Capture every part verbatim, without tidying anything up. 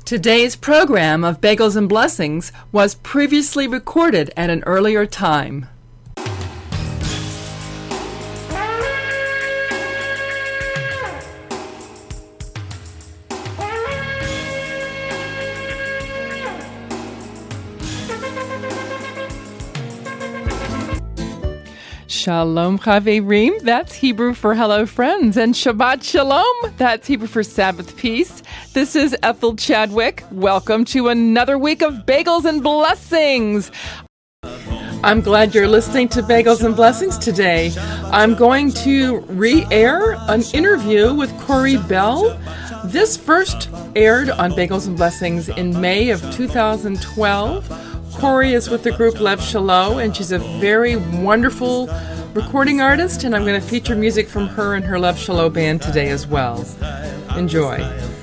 Today's program of Bagels and Blessings was previously recorded at an earlier time. Shalom Chaverim, that's Hebrew for hello friends, and Shabbat Shalom, that's Hebrew for Sabbath peace. This is Ethel Chadwick. Welcome to another week of Bagels and Blessings. I'm glad you're listening to Bagels and Blessings today. I'm going to re-air an interview with Corey Bell. This first aired on Bagels and Blessings in May of two thousand twelve. Corey is with the group Lev Shalo, and she's a very wonderful recording artist, and I'm going to feature music from her and her Lev Shalo band today as well. Enjoy.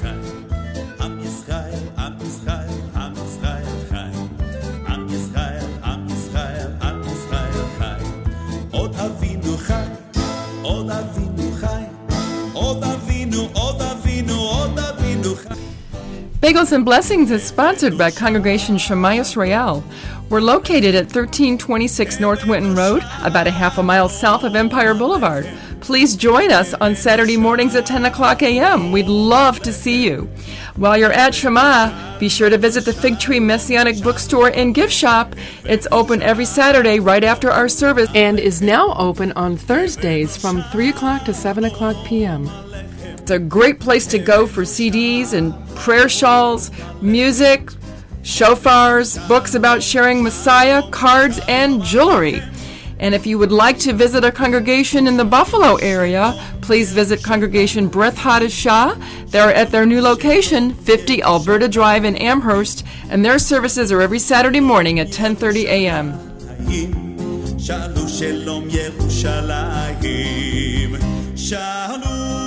Bagels and Blessings is sponsored by Congregation Shema Yisrael. We're located at thirteen twenty-six North Winton Road, about a half a mile south of Empire Boulevard. Please join us on Saturday mornings at ten o'clock a.m. We'd love to see you. While you're at Shema, be sure to visit the Fig Tree Messianic Bookstore and Gift Shop. It's open every Saturday right after our service and is now open on Thursdays from three o'clock to seven o'clock p.m. It's a great place to go for C Ds and prayer shawls, music, shofars, books about sharing Messiah, cards, and jewelry. And if you would like to visit a congregation in the Buffalo area, please visit Congregation Breth Hadashah. They're at their new location, fifty Alberta Drive in Amherst, and their services are every Saturday morning at ten thirty a.m. Shalom, shalom, Yerushalayim. Shalom,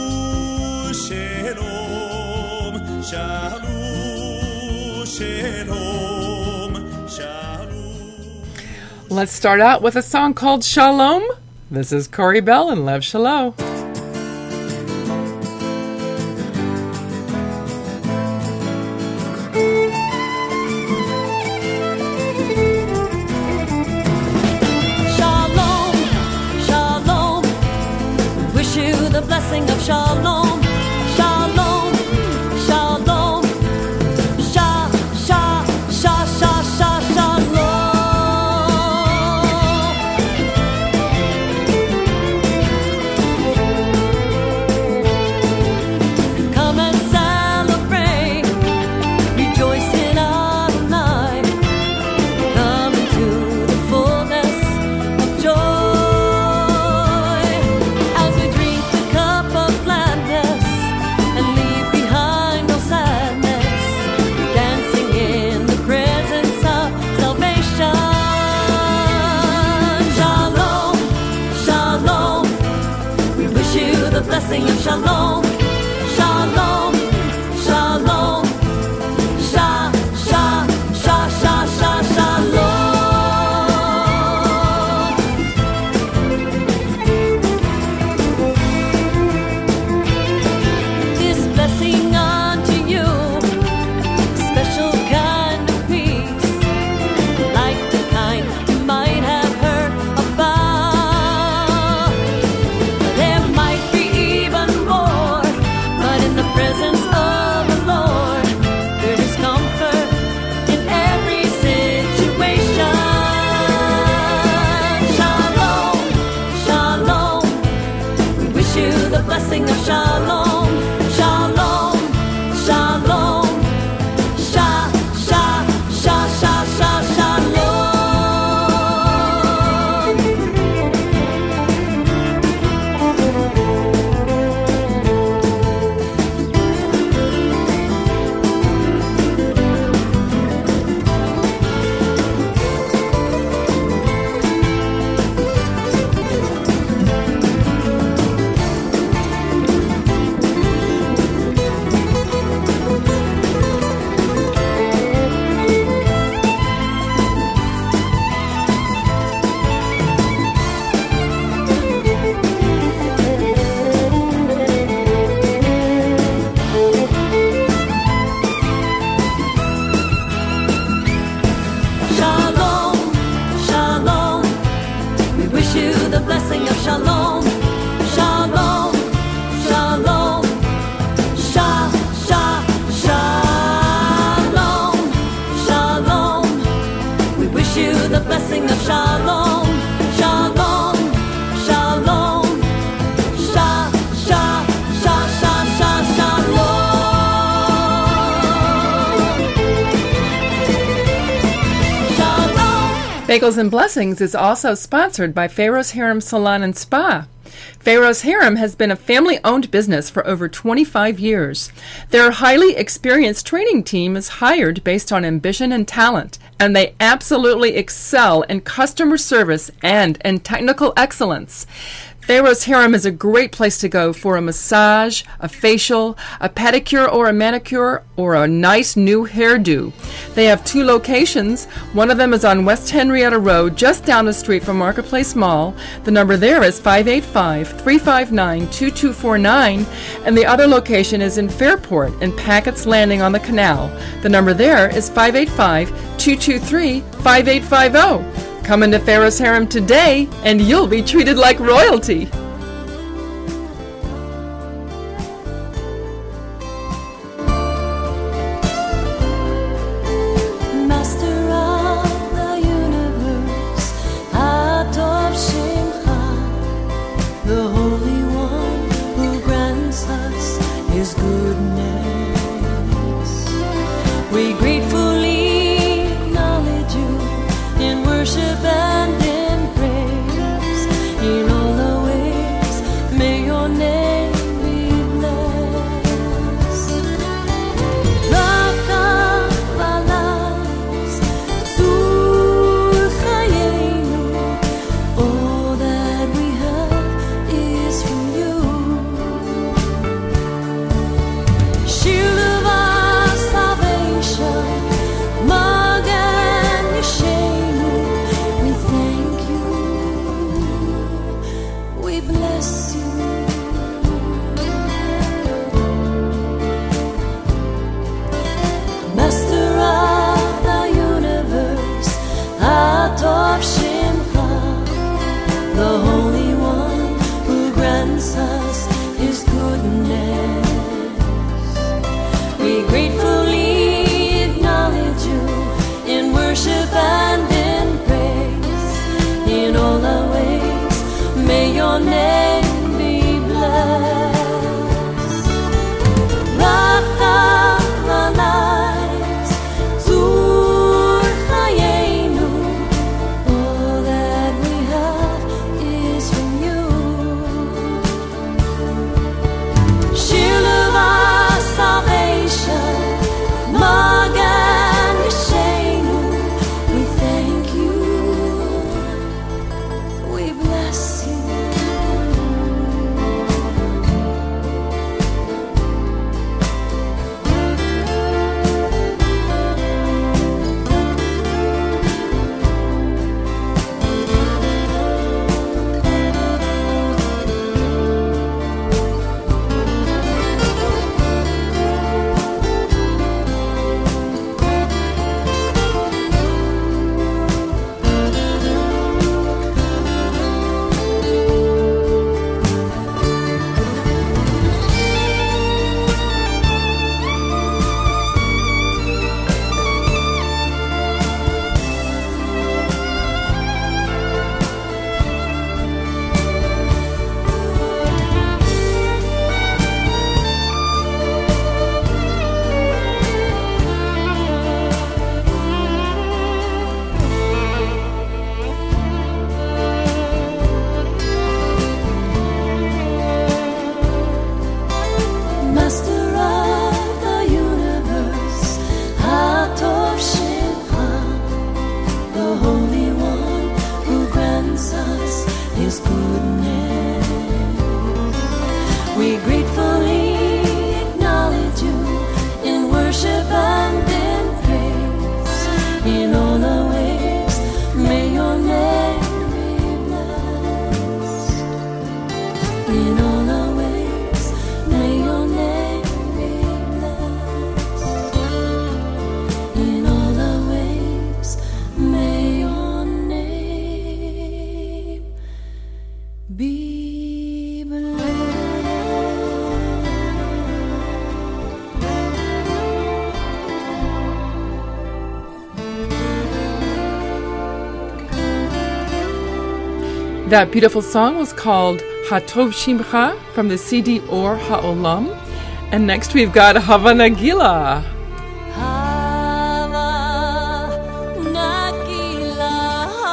shalom, shalom, shalom, shalom. Let's start out with a song called Shalom. This is Corey Bell and Lev Shalo. The blessing of Shalom, Shalom, Shalom, Sha, Sha, Sha, Sha, Sha, Shalom. Bagels and Blessings is also sponsored by Pharaoh's Harem Salon and Spa. Pharaoh's Harem has been a family-owned business for over twenty-five years. Their highly experienced training team is hired based on ambition and talent, and they absolutely excel in customer service and in technical excellence. Pharaoh's Harem is a great place to go for a massage, a facial, a pedicure or a manicure, or a nice new hairdo. They have two locations. One of them is on West Henrietta Road, just down the street from Marketplace Mall. The number there is five eight five, three five nine, two two four nine, and the other location is in Fairport in Packett's Landing on the Canal. The number there is five eight five, two two three, five eight five zero. Come into Pharaoh's Harem today, and you'll be treated like royalty. Master of the universe, Atov Shimcha, the Holy One who grants us His goodness. We gratefully acknowledge you in worship and in praise. In all the ways, may your name be blessed. Rock of our lives, Zur Chayenu, all that we have is from you. Shield of our salvation, Magen Yeshenu, we thank you, we bless you. Master of the universe, Atov Shimcha, the Holy One who grants us His goodness. We gratefully acknowledge you in worship and in praise. In all our ways, may your name be blessed. Rock of our lives, Zur Chayenu, all that we have is from you. Shield of our salvation, Magen Yeshenu, we thank you, we bless you. Master of the universe, Atov Shimcha, the Holy One who grants us His goodness. We gratefully acknowledge you in worship and in praise. In all our ways, may your name be blessed. In all our ways, may your name be blessed. In all our ways, may your name be blessed. That beautiful song was called Hatov Shimcha from the C D Or Ha'olam. And next we've got Hava Nagila. Hava Nagila,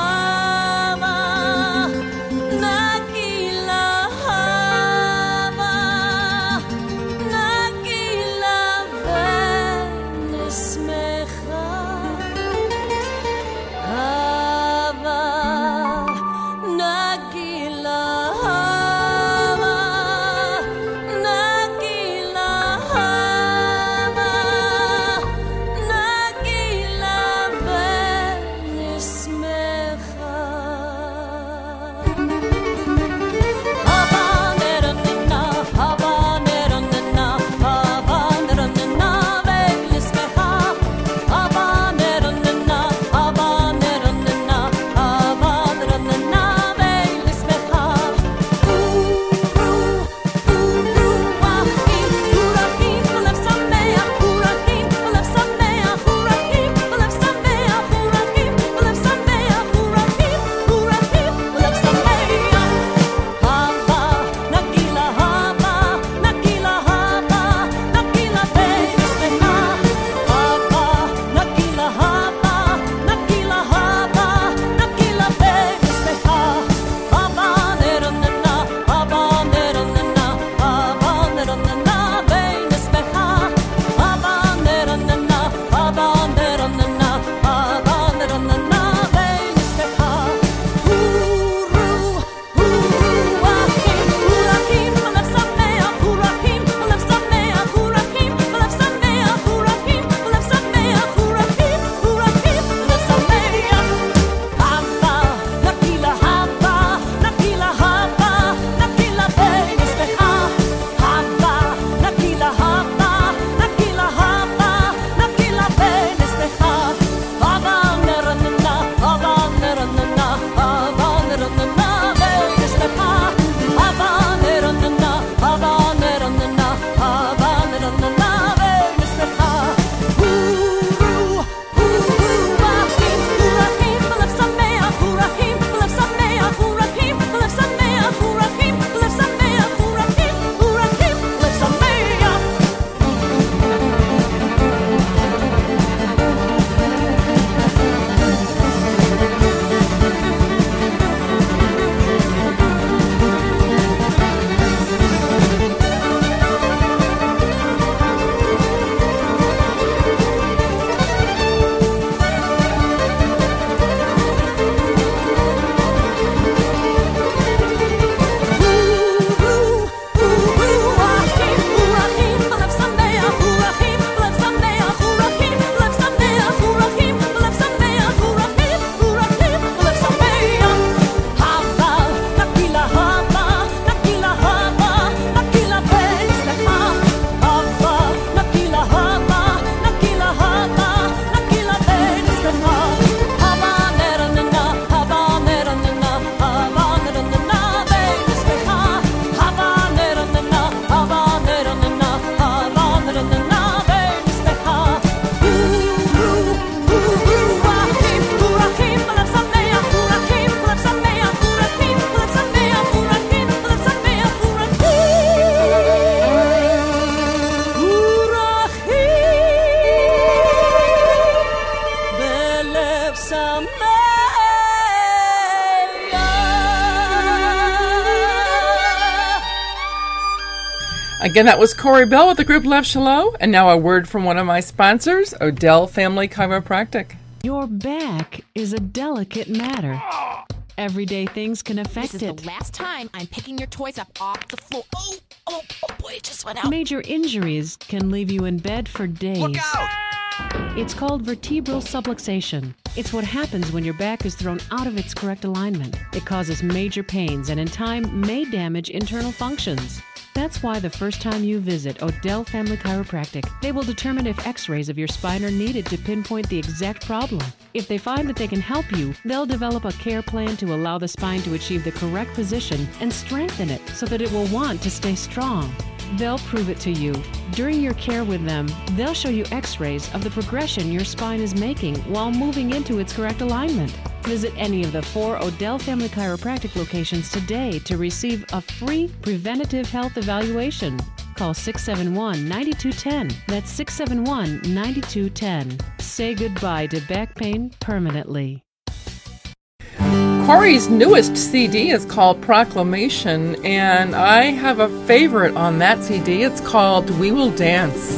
Again, that was Corey Bell with the group Lev Shalom. And now a word from one of my sponsors, Odell Family Chiropractic. Your back is a delicate matter. Everyday things can affect This is it. the last time I'm picking your toys up off the floor. Oh, oh, oh boy, it just went out. Major injuries can leave you in bed for days. Look out! It's called vertebral subluxation. It's what happens when your back is thrown out of its correct alignment. It causes major pains and in time may damage internal functions. That's why the first time you visit Odell Family Chiropractic, they will determine if x-rays of your spine are needed to pinpoint the exact problem. If they find that they can help you, they'll develop a care plan to allow the spine to achieve the correct position and strengthen it so that it will want to stay strong. They'll prove it to you. During your care with them, they'll show you x-rays of the progression your spine is making while moving into its correct alignment. Visit any of the four Odell Family Chiropractic locations today to receive a free preventative health evaluation. Call six seven one, nine two one zero. That's six seven one, nine two one zero. Say goodbye to back pain permanently. Corey's newest C D is called Proclamation, and I have a favorite on that C D. It's called We Will Dance.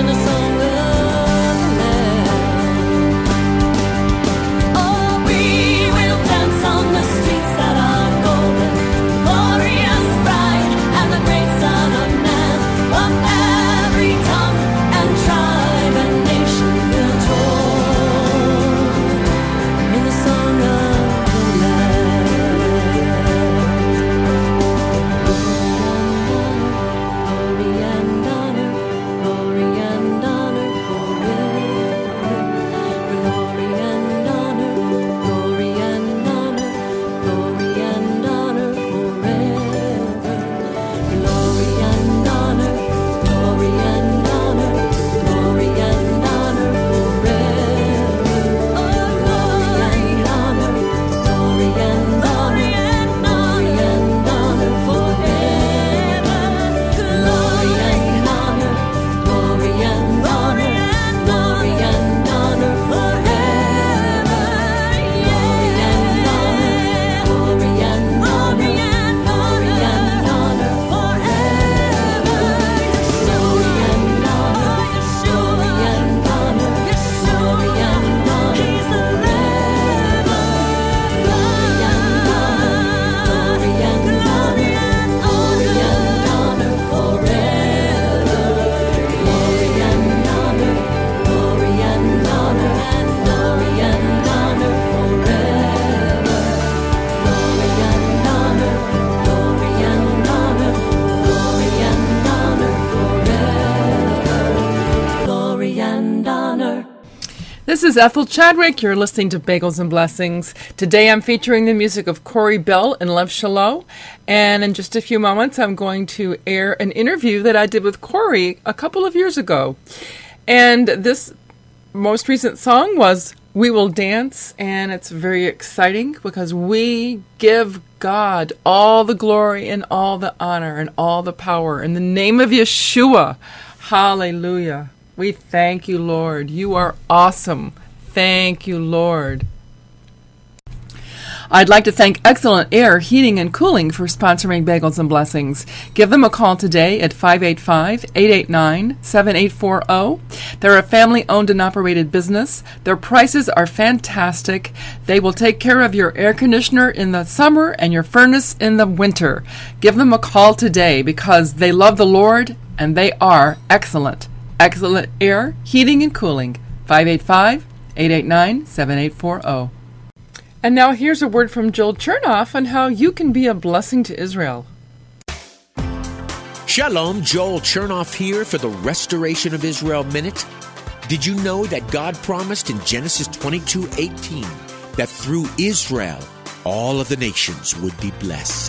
This is Ethel Chadwick. You're listening to Bagels and Blessings. Today I'm featuring the music of Corey Bell and Lev Shalom. And in just a few moments, I'm going to air an interview that I did with Corey a couple of years ago. And this most recent song was We Will Dance. And it's very exciting because we give God all the glory and all the honor and all the power in the name of Yeshua. Hallelujah. We thank you, Lord. You are awesome. Thank you, Lord. I'd like to thank Excellent Air Heating and Cooling for sponsoring Bagels and Blessings. Give them a call today at five eight five, eight eight nine, seven eight four zero. They're a family-owned and operated business. Their prices are fantastic. They will take care of your air conditioner in the summer and your furnace in the winter. Give them a call today because they love the Lord and they are excellent. Excellent Air Heating and Cooling, five eight five, eight eight nine, seven eight four zero. And now here's a word from Joel Chernoff on how you can be a blessing to Israel. Shalom, Joel Chernoff here for the Restoration of Israel Minute. Did you know that God promised in Genesis twenty-two eighteen that through Israel all of the nations would be blessed?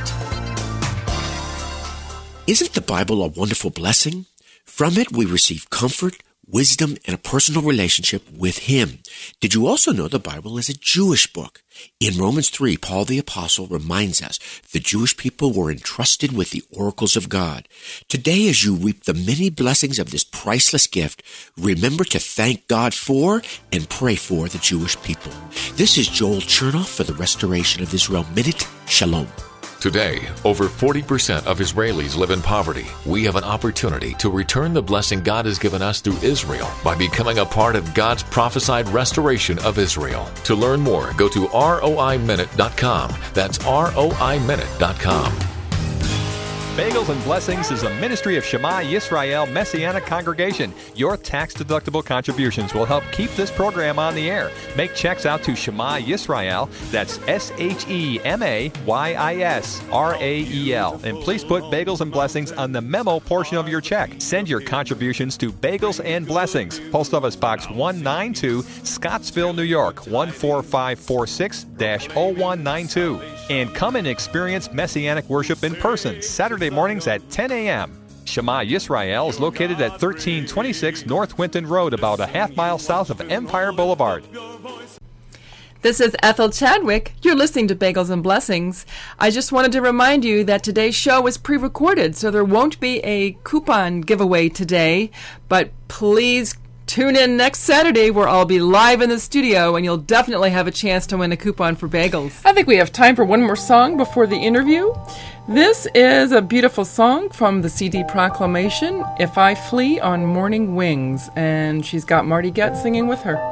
Isn't the Bible a wonderful blessing? From it, we receive comfort, wisdom, and a personal relationship with Him. Did you also know the Bible is a Jewish book? In Romans three, Paul the Apostle reminds us the Jewish people were entrusted with the oracles of God. Today, as you reap the many blessings of this priceless gift, remember to thank God for and pray for the Jewish people. This is Joel Chernoff for the Restoration of Israel Minute. Shalom. Today, over forty percent of Israelis live in poverty. We have an opportunity to return the blessing God has given us through Israel by becoming a part of God's prophesied restoration of Israel. To learn more, go to R O I minute dot com. That's R O I minute dot com. Bagels and Blessings is a ministry of Shema Yisrael Messianic Congregation. Your tax-deductible contributions will help keep this program on the air. Make checks out to Shema Yisrael, that's S H E M A Y I S R A E L. And please put Bagels and Blessings on the memo portion of your check. Send your contributions to Bagels and Blessings, Post Office Box one ninety-two, Scottsville, New York, one four five four six dash oh one nine two. And come and experience Messianic worship in person, Saturday mornings at ten a.m. Shema Yisrael is located at thirteen twenty-six North Winton Road, about a half mile south of Empire Boulevard. This is Ethel Chadwick. You're listening to Bagels and Blessings. I just wanted to remind you that today's show is pre-recorded, so there won't be a coupon giveaway today, but please tune in next Saturday where I'll be live in the studio and you'll definitely have a chance to win a coupon for bagels. I think we have time for one more song before the interview. This is a beautiful song from the C D Proclamation, If I Flee on Morning Wings, and she's got Marty Goetz singing with her.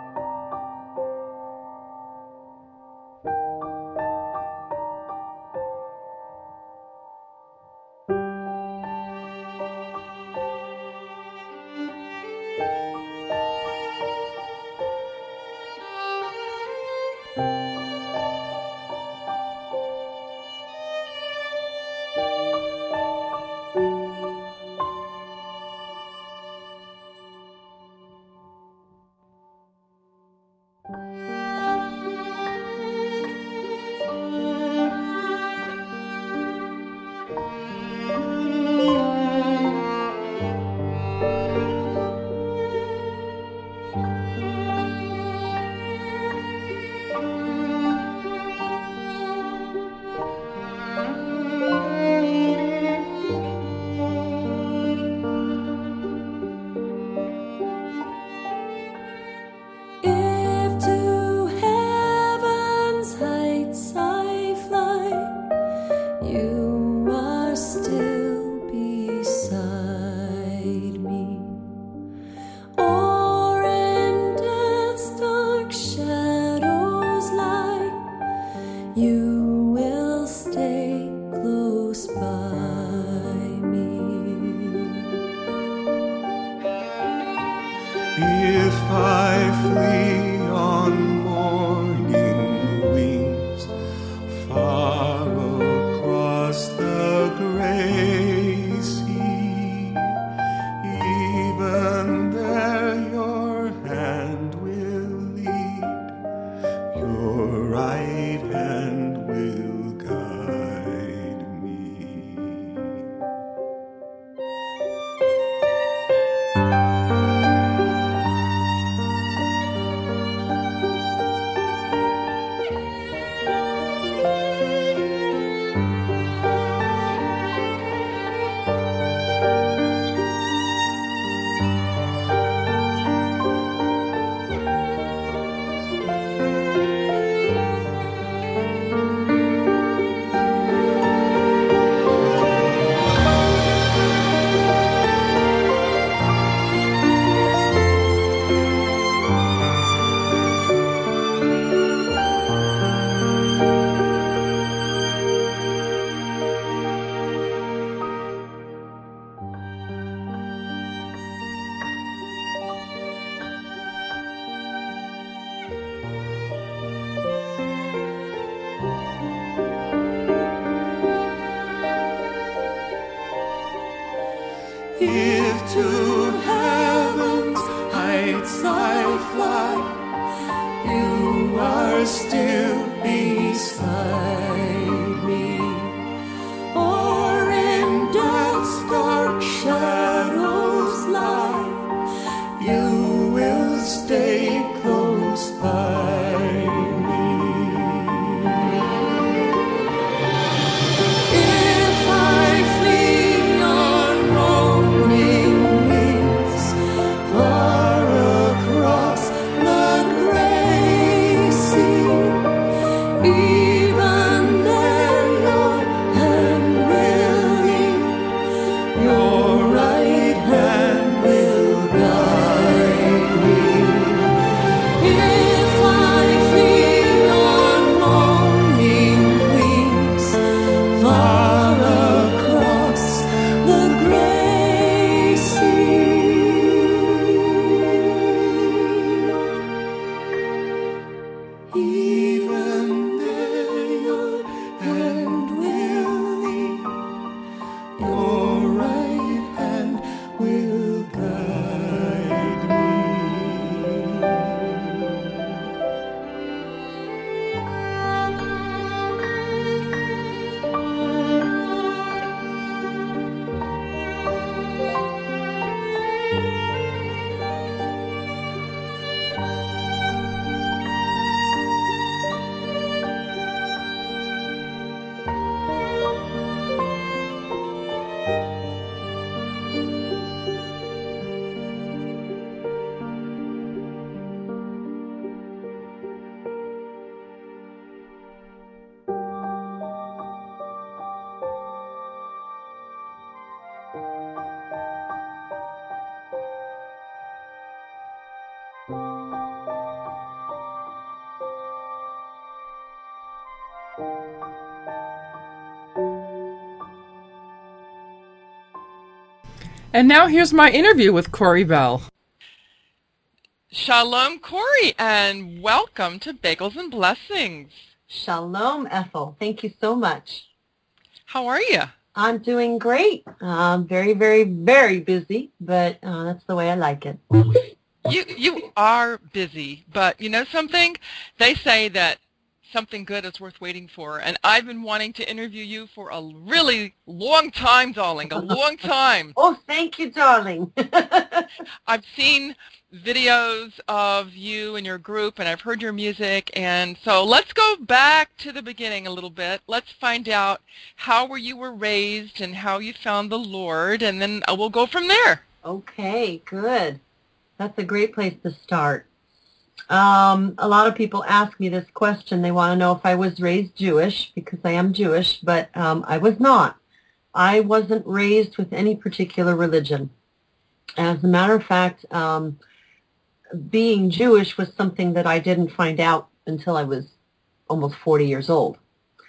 If to heaven's heights I fly, you are still beside me. Or in death's dark shadows lie, you will stay close by. Even And now here's my interview with Corey Bell. Shalom, Corey, and welcome to Bagels and Blessings. Shalom, Ethel. Thank you so much. How are you? I'm doing great. I'm very, very, very busy, but uh, that's the way I like it. You you are busy, but you know something? They say that something good is worth waiting for, and I've been wanting to interview you for a really long time, darling, a long time. Oh, thank you, darling. I've seen videos of you and your group, and I've heard your music, and so let's go back to the beginning a little bit. Let's find out how were you were raised and how you found the Lord, and then we'll go from there. Okay, good. That's a great place to start. Um, a lot of people ask me this question. They want to know if I was raised Jewish, because I am Jewish, but um, I was not. I wasn't raised with any particular religion. As a matter of fact, um, being Jewish was something that I didn't find out until I was almost forty years old.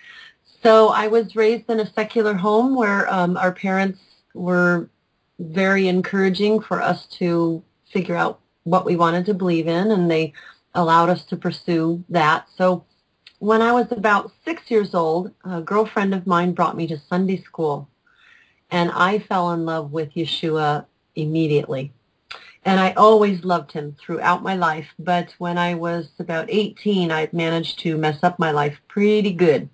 So I was raised in a secular home where um, our parents were very encouraging for us to figure out what we wanted to believe in, and they allowed us to pursue that. So when I was about six years old, a girlfriend of mine brought me to Sunday school, and I fell in love with Yeshua immediately. And I always loved him throughout my life, but when I was about eighteen, I managed to mess up my life pretty good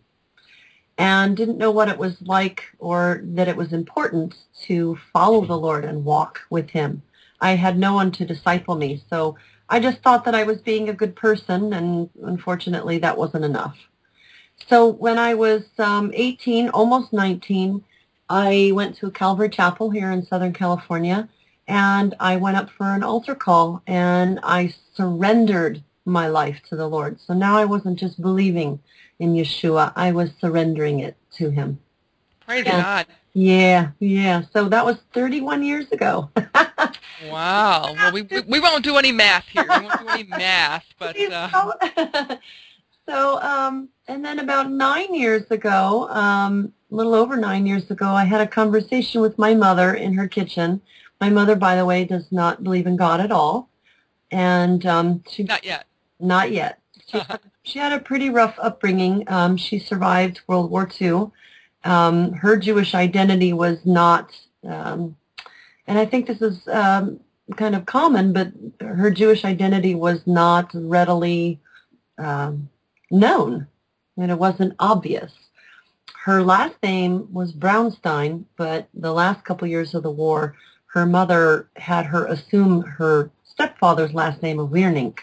and didn't know what it was like or that it was important to follow the Lord and walk with him. I had no one to disciple me, so I just thought that I was being a good person, and unfortunately that wasn't enough. So when I was um, eighteen, almost nineteen, I went to a Calvary Chapel here in Southern California, and I went up for an altar call, and I surrendered my life to the Lord. So now I wasn't just believing in Yeshua, I was surrendering it to him. Praise and, God. Yeah, yeah. So that was thirty-one years ago. Wow. Well, we, we we won't do any math here. We won't do any math, but uh... so um, and then about nine years ago, um, a little over nine years ago, I had a conversation with my mother in her kitchen. My mother, by the way, does not believe in God at all, and um, she not yet. Not yet. She, she had a pretty rough upbringing. Um, she survived World War Two. Um, her Jewish identity was not, um, and I think this is um, kind of common, but her Jewish identity was not readily um, known, and it wasn't obvious. Her last name was Brownstein, but the last couple years of the war, her mother had her assume her stepfather's last name of Wiernik.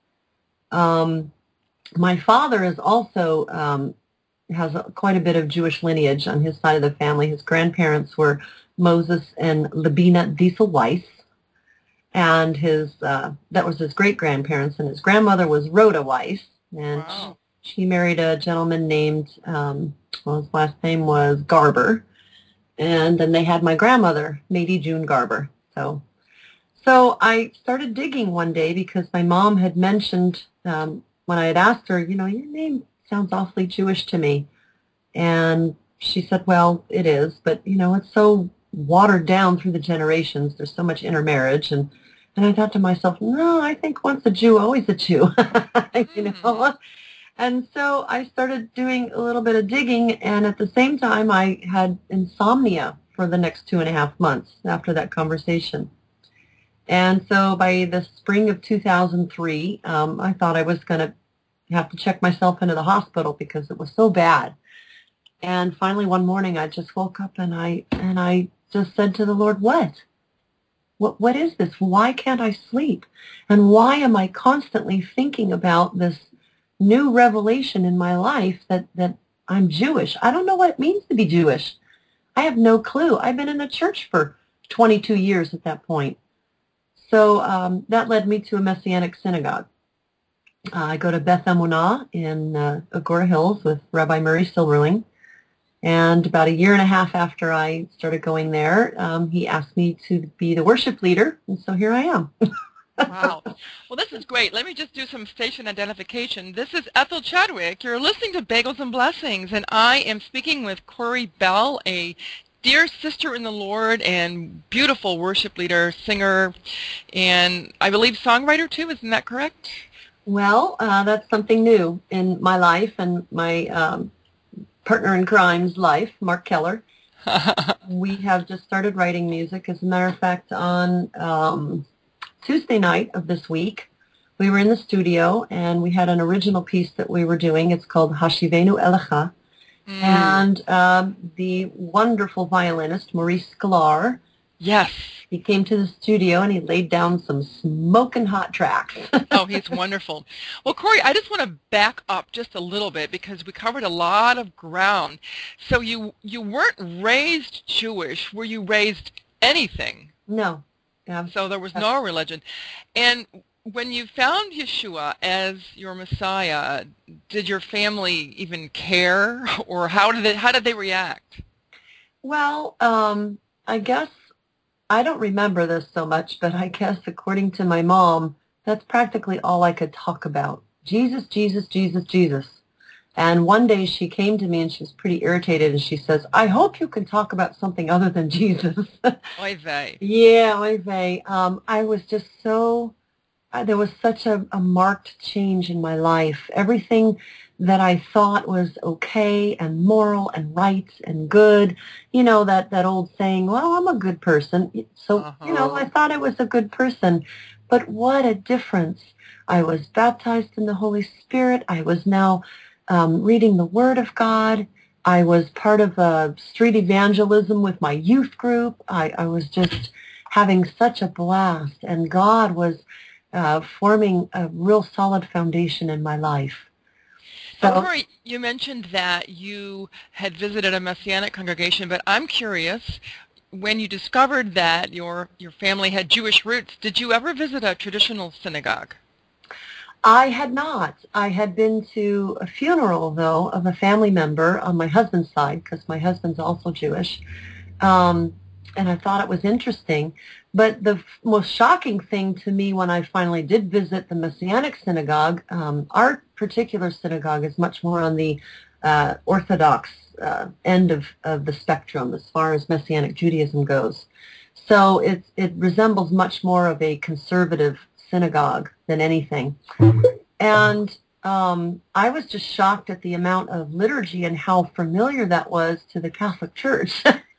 Um, my father is also um, has a, quite a bit of Jewish lineage on his side of the family. His grandparents were Moses and Labina Diesel Weiss, and his uh, that was his great-grandparents, and his grandmother was Rhoda Weiss, and wow. she, she married a gentleman named, um, well, his last name was Garber, and then they had my grandmother, Mady June Garber. So, so I started digging one day because my mom had mentioned, um, when I had asked her, you know, your name sounds awfully Jewish to me. And she said, well, it is, but, you know, it's so watered down through the generations. There's so much intermarriage. And, and I thought to myself, no, I think once a Jew, always a Jew, you know. And so I started doing a little bit of digging, and at the same time, I had insomnia for the next two and a half months after that conversation. And so by the spring of two thousand three, um, I thought I was going to have to check myself into the hospital because it was so bad. And finally, one morning, I just woke up and I and I just said to the Lord, "What? What? What is this? Why can't I sleep? And why am I constantly thinking about this new revelation in my life that that I'm Jewish? I don't know what it means to be Jewish. I have no clue. I've been in the church for twenty-two years at that point." So um, that led me to a Messianic synagogue. Uh, I go to Beth Emunah in uh, Agora Hills with Rabbi Murray Silverling. And about a year and a half after I started going there, um, he asked me to be the worship leader. And so here I am. Wow. Well, this is great. Let me just do some station identification. This is Ethel Chadwick. You're listening to Bagels and Blessings, and I am speaking with Corey Bell, a dear sister in the Lord and beautiful worship leader, singer, and I believe songwriter too. Isn't that correct? Well, uh, that's something new in my life and my um, partner in crime's life, Mark Keller. We have just started writing music. As a matter of fact, on um, Tuesday night of this week, we were in the studio and we had an original piece that we were doing. It's called Hashivenu Elecha. Mm. And um, the wonderful violinist, Maurice Sklar, yes, he came to the studio and he laid down some smoking hot tracks. Oh, he's wonderful. Well, Corey, I just want to back up just a little bit because we covered a lot of ground. So you you weren't raised Jewish. Were you raised anything? No. Yeah. So there was no religion. And when you found Yeshua as your Messiah, did your family even care, or how did they, how did they react? Well, um, I guess I don't remember this so much, but I guess according to my mom, that's practically all I could talk about. Jesus, Jesus, Jesus, Jesus. And one day she came to me and she was pretty irritated and she says, I hope you can talk about something other than Jesus. Oy vey. Yeah, oy vey. Um, I was just so... There was such a, a marked change in my life. Everything that I thought was okay and moral and right and good, you know, that, that old saying, well, I'm a good person. So, uh-huh. you know, I thought I was a good person. But what a difference. I was baptized in the Holy Spirit. I was now um, reading the Word of God. I was part of a street evangelism with my youth group. I, I was just having such a blast. And God was... Uh, forming a real solid foundation in my life. So, now, Corey, you mentioned that you had visited a Messianic congregation, but I'm curious, when you discovered that your, your family had Jewish roots, did you ever visit a traditional synagogue? I had not. I had been to a funeral, though, of a family member on my husband's side, because my husband's also Jewish, um, and I thought it was interesting. But the most shocking thing to me when I finally did visit the Messianic synagogue, um, our particular synagogue is much more on the uh, Orthodox uh, end of, of the spectrum as far as Messianic Judaism goes. So it, it resembles much more of a conservative synagogue than anything. And um, I was just shocked at the amount of liturgy and how familiar that was to the Catholic Church.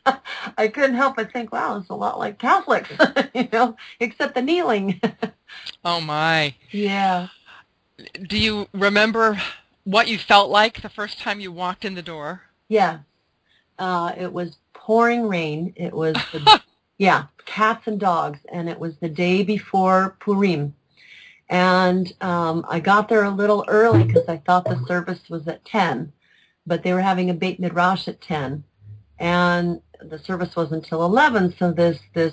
I couldn't help but think, wow, it's a lot like Catholics, you know, except the kneeling. Oh, my. Yeah. Do you remember what you felt like the first time you walked in the door? Yeah. Uh, it was pouring rain. It was, the, yeah, cats and dogs, and it was the day before Purim. And um, I got there a little early because I thought the service was at ten, but they were having a Beit Midrash at ten. And the service was until eleven, so this this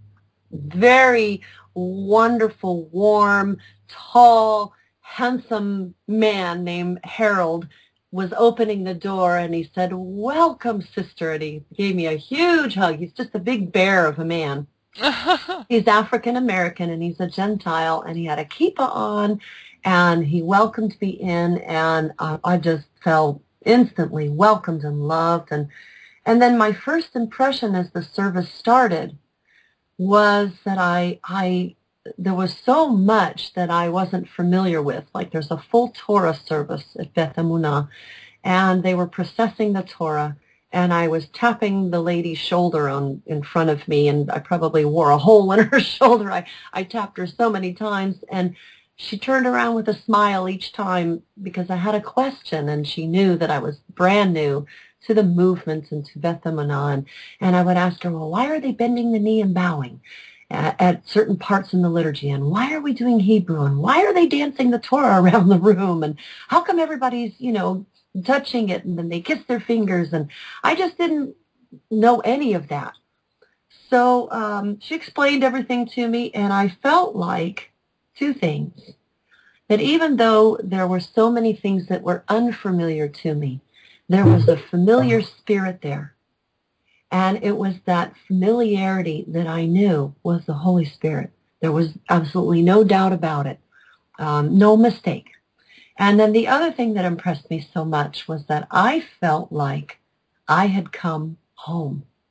very wonderful, warm, tall, handsome man named Harold was opening the door, and he said, welcome, sister, and he gave me a huge hug. He's just a big bear of a man. He's African-American, and he's a Gentile, and he had a kippah on, and he welcomed me in, and uh, I just felt instantly welcomed and loved, and And then my first impression as the service started was that I, I, there was so much that I wasn't familiar with. Like there's a full Torah service at Beth Emunah, and they were processing the Torah, and I was tapping the lady's shoulder on in front of me, and I probably wore a hole in her shoulder. I, I tapped her so many times, and she turned around with a smile each time because I had a question, and she knew that I was brand new to the movements and to Beth Emunah, and, and I would ask her, well, why are they bending the knee and bowing at, at certain parts in the liturgy, and why are we doing Hebrew, and why are they dancing the Torah around the room, and how come everybody's, you know, touching it, and then they kiss their fingers, and I just didn't know any of that. So um, she explained everything to me, and I felt like two things, that even though there were so many things that were unfamiliar to me, there was a familiar spirit there. And it was that familiarity that I knew was the Holy Spirit. There was absolutely no doubt about it, um, no mistake. And then the other thing that impressed me so much was that I felt like I had come home.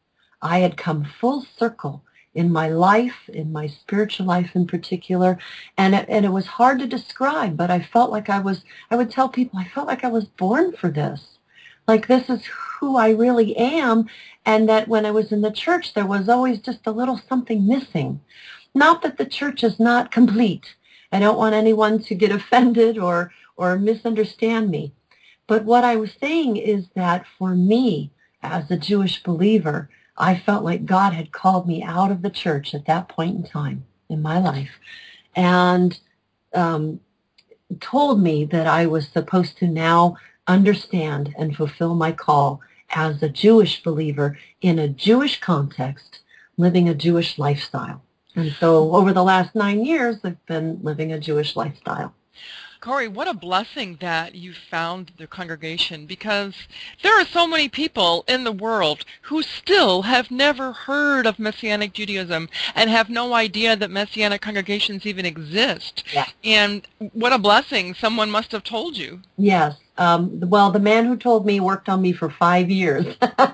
I had come full circle in my life, in my spiritual life in particular, and it, and it was hard to describe, but I felt like I was, I would tell people, I felt like I was born for this. Like this is who I really am, and that when I was in the church, there was always just a little something missing. Not that the church is not complete. I don't want anyone to get offended or, or misunderstand me. But what I was saying is that for me, as a Jewish believer, I felt like God had called me out of the church at that point in time in my life and um, told me that I was supposed to now understand and fulfill my call as a Jewish believer in a Jewish context, living a Jewish lifestyle. And so over the last nine years, I've been living a Jewish lifestyle. Corey, what a blessing that you found the congregation, because there are so many people in the world who still have never heard of Messianic Judaism and have no idea that Messianic congregations even exist. Yeah. And what a blessing someone must have told you. Yes. Um, well, the man who told me worked on me for five years.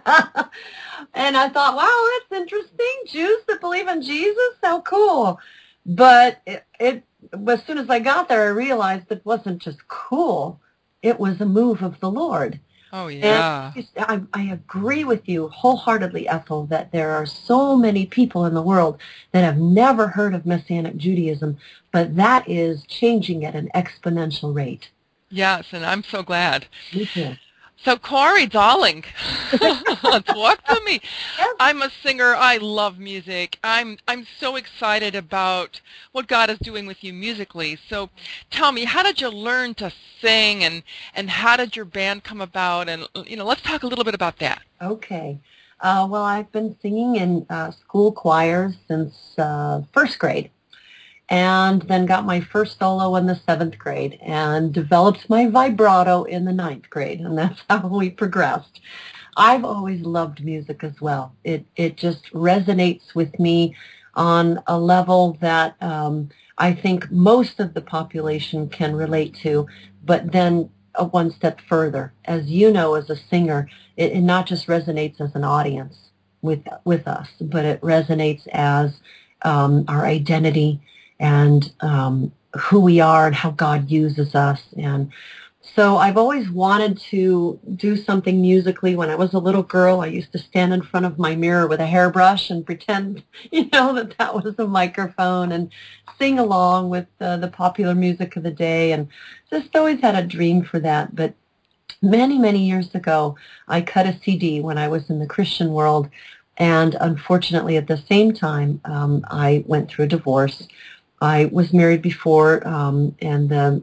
And I thought, wow, that's interesting. Jews that believe in Jesus? How cool. But it, it as soon as I got there, I realized it wasn't just cool. It was a move of the Lord. Oh, yeah. And I, I agree with you wholeheartedly, Ethel, that there are so many people in the world that have never heard of Messianic Judaism, but that is changing at an exponential rate. Yes, and I'm so glad. Me too. So, Corey, darling, talk to me. I'm a singer. I love music. I'm I'm so excited about what God is doing with you musically. So, tell me, how did you learn to sing, and and how did your band come about? And you know, let's talk a little bit about that. Okay. Uh, well, I've been singing in uh, school choirs since uh, first grade. And then got my first solo in the seventh grade and developed my vibrato in the ninth grade, and that's how we progressed. I've always loved music as well. It it just resonates with me on a level that um, I think most of the population can relate to, but then a one step further. As you know, as a singer, it, it not just resonates as an audience with with us, but it resonates as um, our identity and um, who we are and how God uses us. And so I've always wanted to do something musically. When I was a little girl, I used to stand in front of my mirror with a hairbrush and pretend, you know, that that was a microphone and sing along with uh, the popular music of the day, and just always had a dream for that. But many, many years ago, I cut a C D when I was in the Christian world, and unfortunately at the same time, um, I went through a divorce. I was married before, um, and um,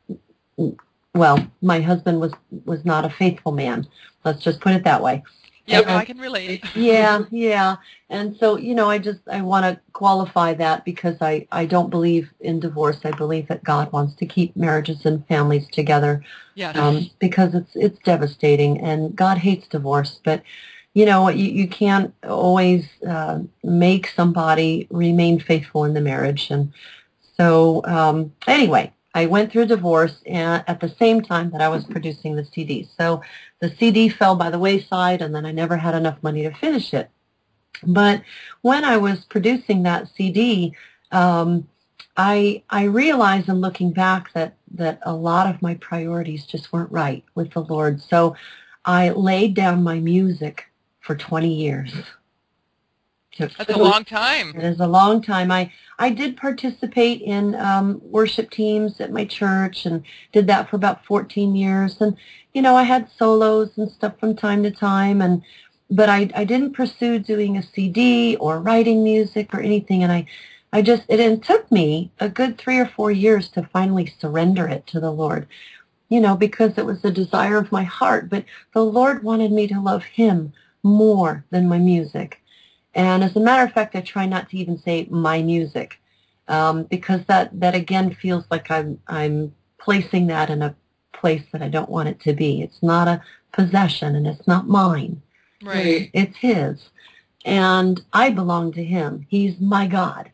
well, my husband was, was not a faithful man. Let's just put it that way. Yeah, and, I can relate. yeah, yeah. And so, you know, I just, I want to qualify that because I, I don't believe in divorce. I believe that God wants to keep marriages and families together. Yes. Um, because it's, it's devastating, and God hates divorce. But you know, you, you can't always uh, make somebody remain faithful in the marriage. And so um, anyway, I went through a divorce and at the same time that I was producing the C D. So the C D fell by the wayside, and then I never had enough money to finish it. But when I was producing that C D, um, I I realized in looking back that, that a lot of my priorities just weren't right with the Lord. So I laid down my music for twenty years. That's a long time. It is a long time. I, I did participate in um, worship teams at my church and did that for about fourteen years. And, you know, I had solos and stuff from time to time. And but I, I didn't pursue doing a C D or writing music or anything. And I, I just, it, it took me a good three or four years to finally surrender it to the Lord, you know, because it was the desire of my heart. But the Lord wanted me to love Him more than my music. And as a matter of fact, I try not to even say my music, um, because that, that again feels like I'm I'm placing that in a place that I don't want it to be. It's not a possession, and it's not mine. Right. It's His. And I belong to Him. He's my God.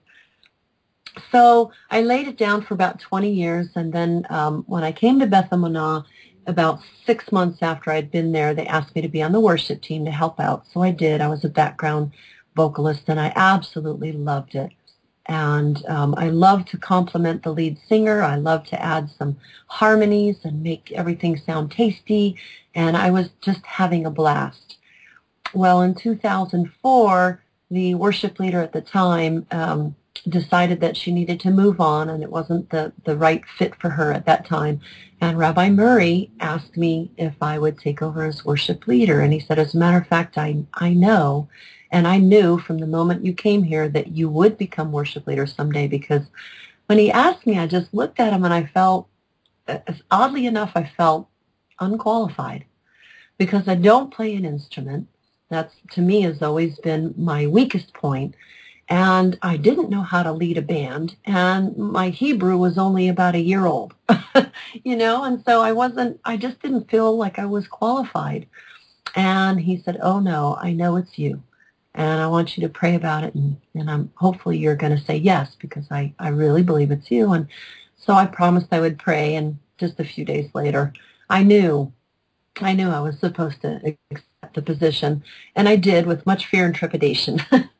So I laid it down for about twenty years, and then um, when I came to Beth Emunah about six months after I'd been there, they asked me to be on the worship team to help out. So I did. I was a background vocalist, and I absolutely loved it. And um, I love to compliment the lead singer. I love to add some harmonies and make everything sound tasty. And I was just having a blast. Well, in two thousand four, the worship leader at the time um, decided that she needed to move on, and it wasn't the, the right fit for her at that time. And Rabbi Murray asked me if I would take over as worship leader. And he said, as a matter of fact, I, I know. And I knew from the moment you came here that you would become worship leader someday, because when he asked me, I just looked at him and I felt, oddly enough, I felt unqualified, because I don't play an instrument. That's, to me, has always been my weakest point. And I didn't know how to lead a band, and my Hebrew was only about a year old, you know, and so I wasn't, I just didn't feel like I was qualified. And he said, oh, no, I know it's you. And I want you to pray about it, and, and I'm hopefully you're going to say yes, because I, I really believe it's you. And so I promised I would pray, and just a few days later, I knew, I knew I was supposed to accept the position, and I did with much fear and trepidation.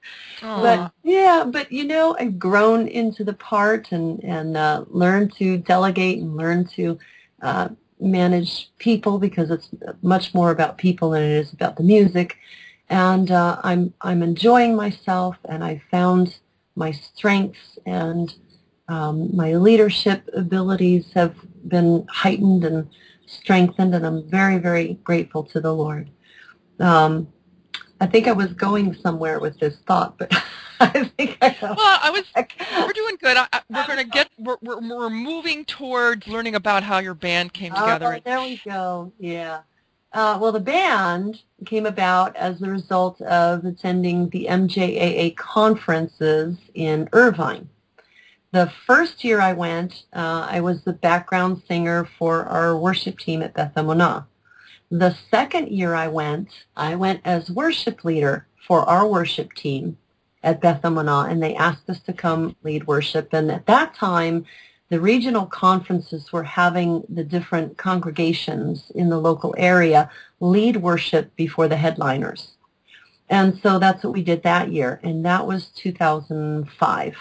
But yeah, but you know, I've grown into the part and, and uh, learned to delegate and learn to uh, manage people, because it's much more about people than it is about the music. And uh, I'm I'm enjoying myself, and I found my strengths, and um, my leadership abilities have been heightened and strengthened, and I'm very, very grateful to the Lord. Um, I think I was going somewhere with this thought, but I think I Well, I was. We're doing good. I, I, we're going to get. We're, we're we're moving towards learning about how your band came together. Oh, there we go. Yeah. Uh, well, the band came about as a result of attending the M J A A conferences in Irvine. The first year I went, uh, I was the background singer for our worship team at Beth Emunah. The second year I went, I went as worship leader for our worship team at Beth Emunah, and they asked us to come lead worship. And at that time, the regional conferences were having the different congregations in the local area lead worship before the headliners. And so that's what we did that year, and that was two thousand five.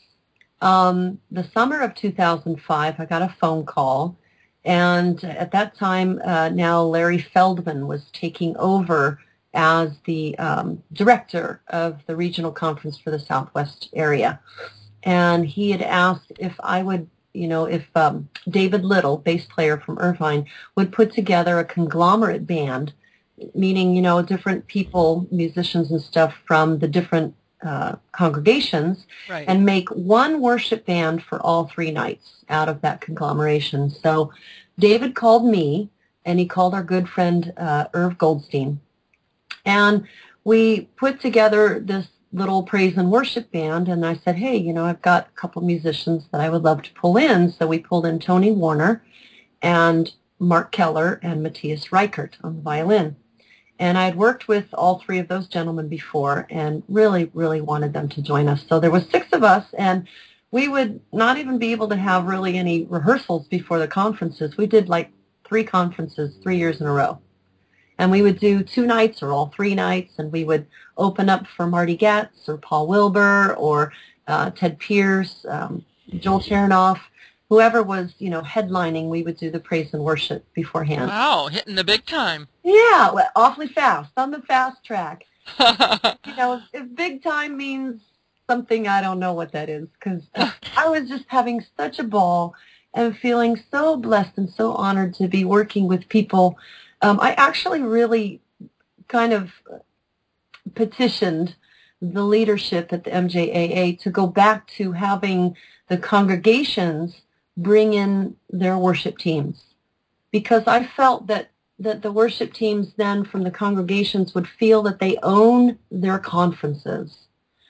Um, the summer of two thousand five, I got a phone call, and at that time, uh, now Larry Feldman was taking over as the um, director of the regional conference for the Southwest area. And he had asked if I would, you know, if um, David Little, bass player from Irvine, would put together a conglomerate band, meaning, you know, different people, musicians and stuff from the different uh, congregations, Right. and make one worship band for all three nights out of that conglomeration. So David called me, and he called our good friend uh, Irv Goldstein, and we put together this little praise and worship band, and I said, hey, you know, I've got a couple musicians that I would love to pull in. So we pulled in Tony Warner and Mark Keller and Matthias Reichert on the violin. And I had worked with all three of those gentlemen before, and really, really wanted them to join us. So there was six of us, and we would not even be able to have really any rehearsals before the conferences. We did like three conferences three years in a row. And we would do two nights or all three nights, and we would open up for Marty Gatz or Paul Wilbur or uh, Ted Pierce, um, Joel Chernoff, whoever was, you know, headlining. We would do the praise and worship beforehand. Wow, hitting the big time. Yeah, well, awfully fast, on the fast track. You know, if, if big time means something, I don't know what that is, because I was just having such a ball and feeling so blessed and so honored to be working with people. Um, I actually really kind of petitioned the leadership at the M J A A to go back to having the congregations bring in their worship teams, because I felt that, that the worship teams then from the congregations would feel that they own their conferences.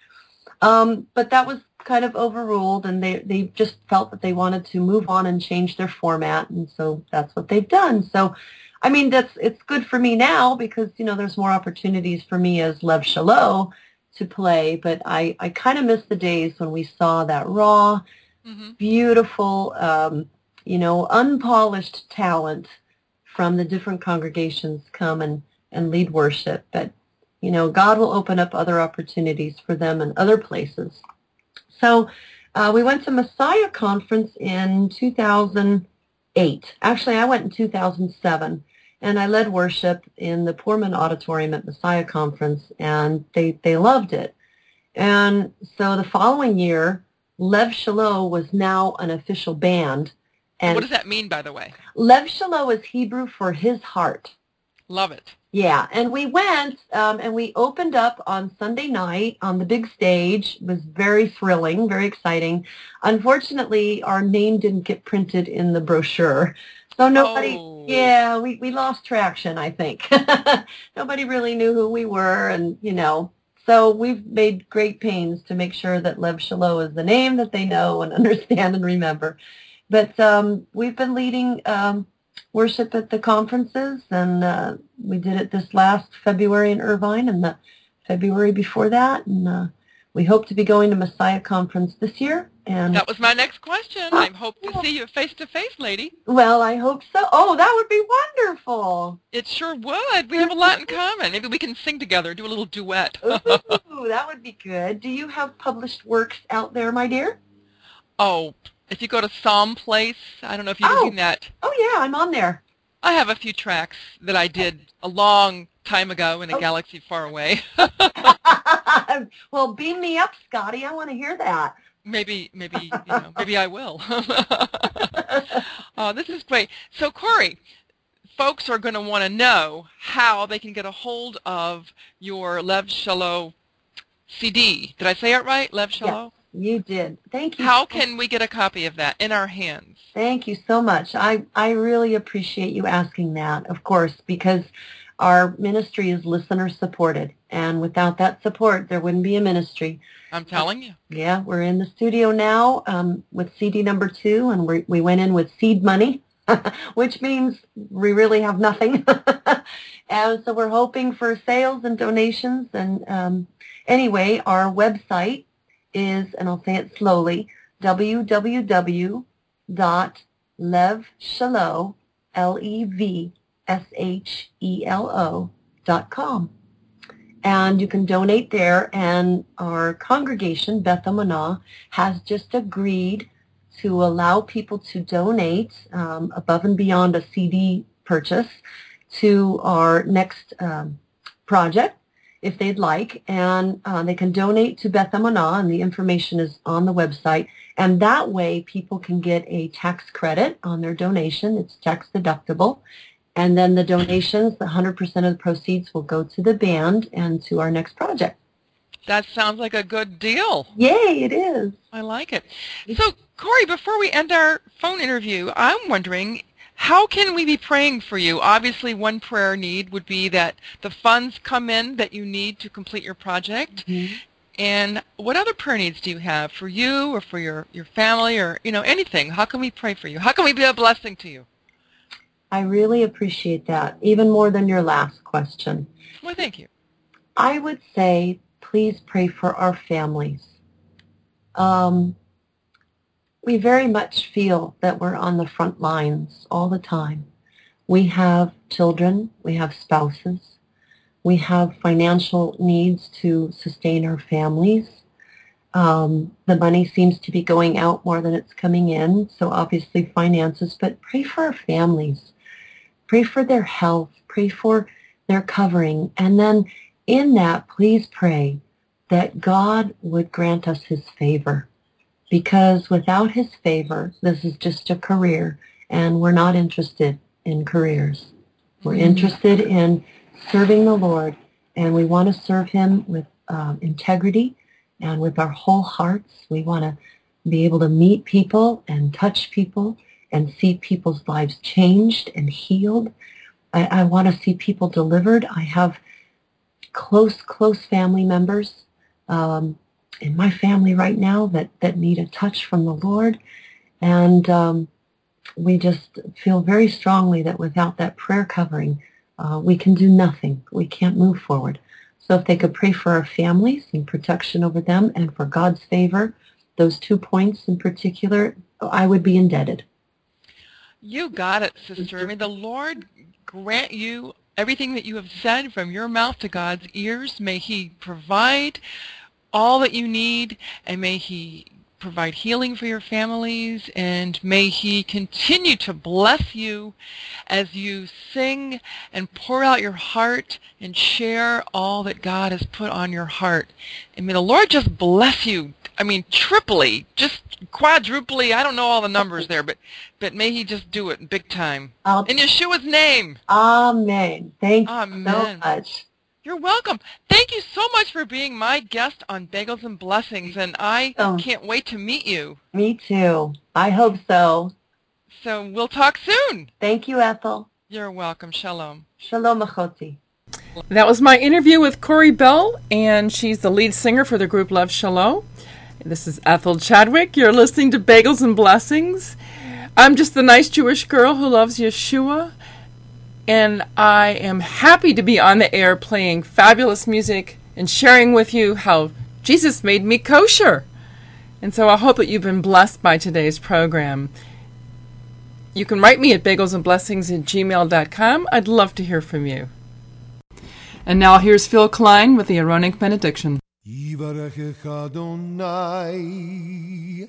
Um, but that was kind of overruled, and they, they just felt that they wanted to move on and change their format, and so that's what they've done. So I mean, that's it's good for me now, because, you know, there's more opportunities for me as Lev Shalom to play, but I, I kind of miss the days when we saw that raw, mm-hmm. beautiful, um, you know, unpolished talent from the different congregations come and, and lead worship. But, you know, God will open up other opportunities for them in other places. So uh, we went to Messiah Conference in two thousand eight. Actually, I went in two thousand seven, and I led worship in the Poorman Auditorium at Messiah Conference, and they, they loved it. And so the following year, Lev Shalom was now an official band. And what does that mean, by the way? Lev Shalom is Hebrew for his heart. Love it. Yeah, and we went um, and we opened up on Sunday night on the big stage. It was very thrilling, very exciting. Unfortunately, our name didn't get printed in the brochure. So nobody, oh. yeah, we, we lost traction, I think. Nobody really knew who we were, and, you know, so we've made great pains to make sure that Lev Shalom is the name that they know and understand and remember. But um, we've been leading um, worship at the conferences, and uh, we did it this last February in Irvine and the February before that, and uh, we hope to be going to Messiah Conference this year. And that was my next question. I hope to see you face-to-face, lady. Well, I hope so. Oh, that would be wonderful. It sure would. We have a lot in common. Maybe we can sing together, do a little duet. Ooh, that would be good. Do you have published works out there, my dear? Oh, if you go to Psalm Place, I don't know if you've oh. seen that. Oh, yeah, I'm on there. I have a few tracks that I did a long time ago in a oh. galaxy far away. Well, beam me up, Scotty. I want to hear that. Maybe, maybe, you know, maybe I will. uh, this is great. So, Corey, folks are going to want to know how they can get a hold of your Lev Shalom C D. Did I say it right, Lev Shalom? Yes, you did. Thank you. How can we get a copy of that in our hands? Thank you so much. I, I really appreciate you asking that, of course, because our ministry is listener-supported, and without that support, there wouldn't be a ministry. I'm telling you. Yeah, we're in the studio now um, with C D number two, and we we went in with seed money, which means we really have nothing. And so we're hoping for sales and donations. And um, anyway, our website is, and I'll say it slowly, w w w dot lev shelo, L E V S H E L O dot com. And you can donate there, and our congregation, Beth Emunah, has just agreed to allow people to donate um, above and beyond a C D purchase to our next um, project, if they'd like. And uh, they can donate to Beth Emunah, and the information is on the website. And that way, people can get a tax credit on their donation. It's tax deductible. And then the donations, the one hundred percent of the proceeds will go to the band and to our next project. That sounds like a good deal. Yay, it is. I like it. So, Corey, before we end our phone interview, I'm wondering, how can we be praying for you? Obviously, one prayer need would be that the funds come in that you need to complete your project. Mm-hmm. And what other prayer needs do you have for you or for your, your family or, you know, anything? How can we pray for you? How can we be a blessing to you? I really appreciate that, even more than your last question. Well, thank you. I would say, please pray for our families. Um, we very much feel that we're on the front lines all the time. We have children, we have spouses, we have financial needs to sustain our families. Um, the money seems to be going out more than it's coming in, so obviously finances, but pray for our families. Pray for their health. Pray for their covering. And then in that, please pray that God would grant us his favor. Because without his favor, this is just a career, and we're not interested in careers. We're interested in serving the Lord, and we want to serve him with um, integrity and with our whole hearts. We want to be able to meet people and touch people and see people's lives changed and healed. I, I want to see people delivered. I have close, close family members um, in my family right now that, that need a touch from the Lord. And um, we just feel very strongly that without that prayer covering, uh, we can do nothing. We can't move forward. So if they could pray for our families and protection over them and for God's favor, those two points in particular, I would be indebted. You got it, sister. May the Lord grant you everything that you have said from your mouth to God's ears. May He provide all that you need, and may He provide healing for your families, and may He continue to bless you as you sing and pour out your heart and share all that God has put on your heart. And may the Lord just bless you, I mean, triply, just quadruply, I don't know all the numbers there, but, but may He just do it big time. I'll In Yeshua's name. Amen. Thank you Amen. so much. You're welcome. Thank you so much for being my guest on Bagels and Blessings, and I Oh. can't wait to meet you. Me too. I hope so. So we'll talk soon. Thank you, Ethel. You're welcome. Shalom. Shalom achoti. That was my interview with Corey Bell, and she's the lead singer for the group Love Shalom. This is Ethel Chadwick. You're listening to Bagels and Blessings. I'm just the nice Jewish girl who loves Yeshua, and I am happy to be on the air playing fabulous music and sharing with you how Jesus made me kosher. And so I hope that you've been blessed by today's program. You can write me at bagelsandblessings at gmail dot com. I'd love to hear from you. And now here's Phil Klein with the Aaronic benediction. Yivarechech Adonai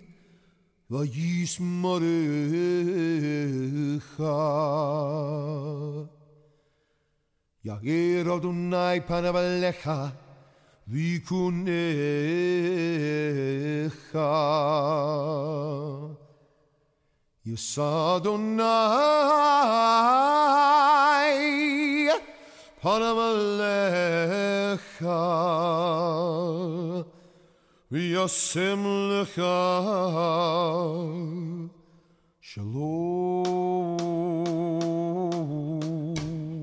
v'yismorecha Yagir Adonai panav alecha v'yikunecha Yisa Adonai panav alecha v'yasem lecha shalom.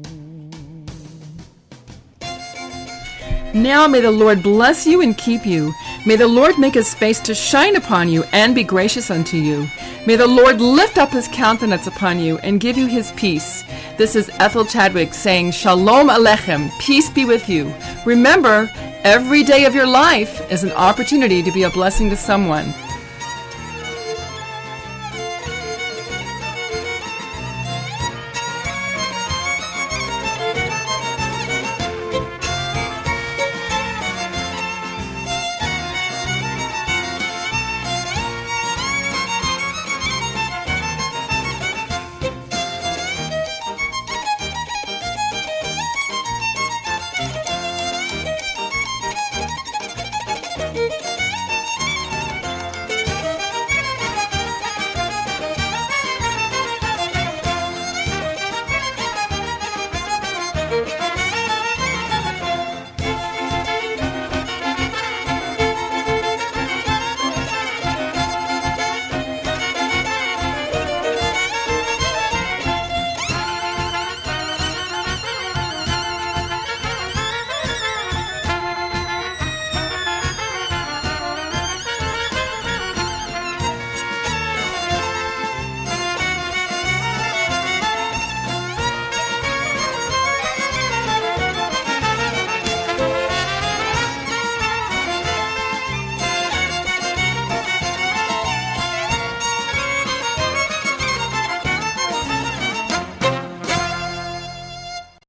Now may the Lord bless you and keep you. May the Lord make His face to shine upon you and be gracious unto you. May the Lord lift up His countenance upon you and give you His peace. This is Ethel Chadwick saying, Shalom Aleichem, peace be with you. Remember, every day of your life is an opportunity to be a blessing to someone.